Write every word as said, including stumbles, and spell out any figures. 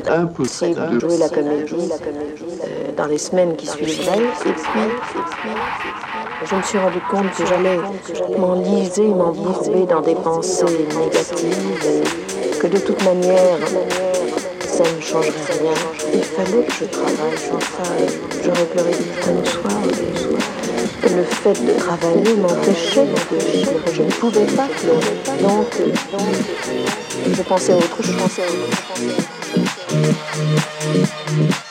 impossible de jouer la comédie euh, dans les semaines qui suivraient. Et puis, je me suis rendu compte que j'allais m'enliser, m'embourber dans des pensées négatives et que de toute manière, ça ne changerait rien. Il fallait que je travaille, sans ça, j'aurais pleuré dix fois le soir. Et le fait de travailler m'empêchait de vivre. Je ne pouvais pas pleurer. Donc, donc je pensais à autre chose. Je pensais à autre chose.